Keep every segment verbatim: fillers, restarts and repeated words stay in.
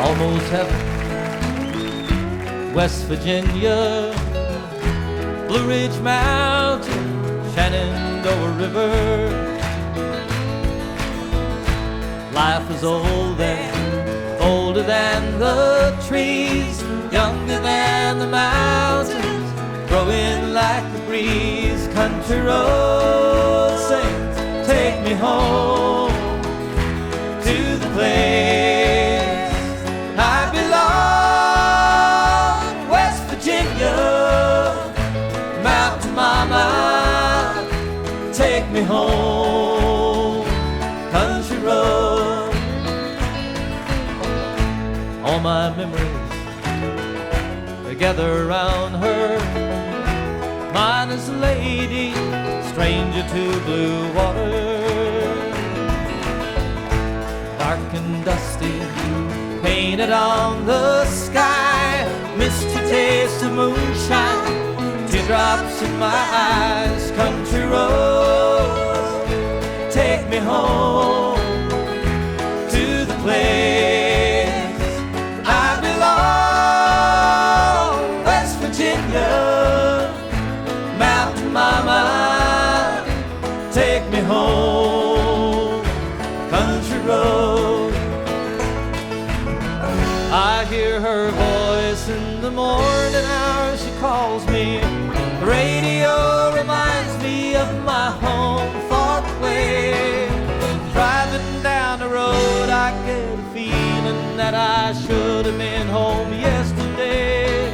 almost heaven. West Virginia, Blue Ridge Mountain, Shenandoah River. Life is old and older than the trees, younger than the mountains, growing like the breeze. Country road sings, take me home to the place I belong. West Virginia, Mountain Mama, take me home. Country road. All my memories gather around her. Mine is a lady, stranger to blue water. Dark and dusty, painted on the sky, misty taste of moonshine, teardrops in my eyes. Country road, take me home to the place I belong. West Virginia, Mountain Mama, take me home. Country road. I hear her voice in the morning hours, she calls me. The radio reminds me of my home far away. Driving down the road, I get a feeling that I should have been home yesterday.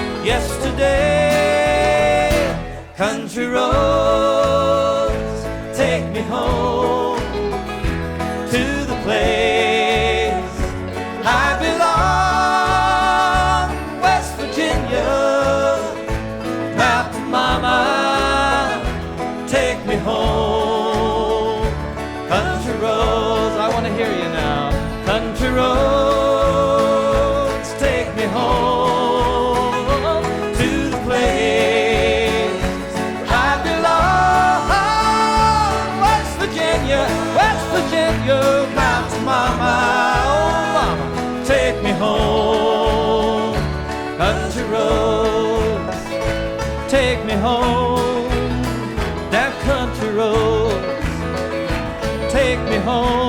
Yesterday. Country roads, take me home to the place I belong. West Virginia, Mountain Mama, take me home. Country roads, I want to hear you now. Country roads, take me home to the place I belong. West Virginia, West Virginia, Mountain Mama, oh mama, take me home. Country roads, take me home. That country roads, take me home.